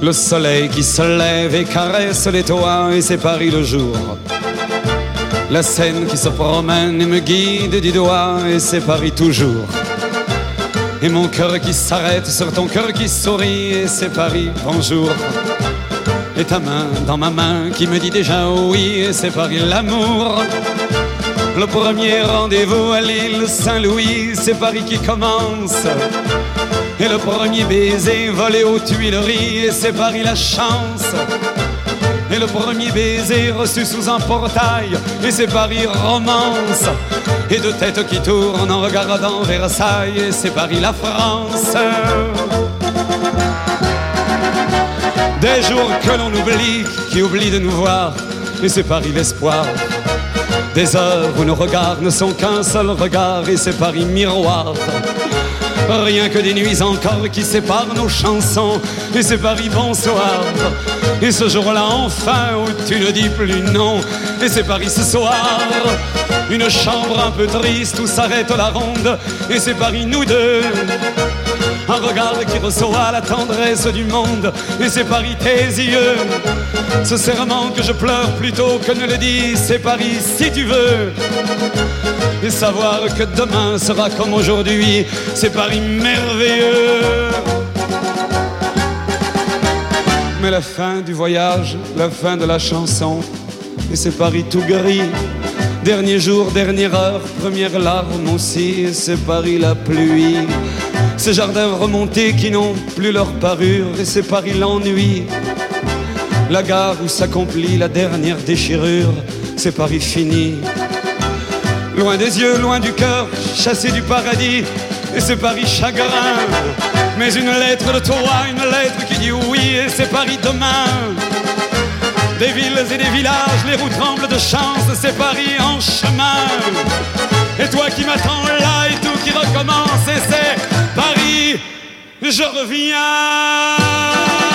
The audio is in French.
Le soleil qui se lève et caresse les toits, et c'est Paris le jour. La Seine qui se promène et me guide du doigt, et c'est Paris toujours. Et mon cœur qui s'arrête sur ton cœur qui sourit, et c'est Paris, bonjour. Et ta main dans ma main qui me dit déjà oui, et c'est Paris l'amour. Le premier rendez-vous à l'île Saint-Louis, c'est Paris qui commence. Et le premier baiser volé aux Tuileries, et c'est Paris la chance. Et le premier baiser reçu sous un portail, et c'est Paris romance. Et deux têtes qui tournent en regardant Versailles, et c'est Paris la France. Des jours que l'on oublie, qui oublient de nous voir, et c'est Paris l'espoir. Des heures où nos regards ne sont qu'un seul regard, et c'est Paris miroir. Rien que des nuits encore qui séparent nos chansons, et c'est Paris bonsoir. Et ce jour-là enfin où tu ne dis plus non, et c'est Paris ce soir. Une chambre un peu triste où s'arrête la ronde, et c'est Paris nous deux. Un regard qui reçoit la tendresse du monde, et c'est Paris tes yeux. Ce serment que je pleure plutôt que ne le dis, c'est Paris si tu veux. Et savoir que demain sera comme aujourd'hui, c'est Paris merveilleux. Mais la fin du voyage, la fin de la chanson, et c'est Paris tout gris. Dernier jour, dernière heure, première larme aussi, et c'est Paris la pluie. Ces jardins remontés qui n'ont plus leur parure, et c'est Paris l'ennui. La gare où s'accomplit la dernière déchirure, c'est Paris fini. Loin des yeux, loin du cœur, chassé du paradis, et c'est Paris chagrin. Mais une lettre de toi, une lettre qui dit oui, et c'est Paris demain. Des villes et des villages, les roues tremblent de chance, c'est Paris en chemin. Et toi qui m'attends là, et tout qui recommence, et c'est Paris, je reviens.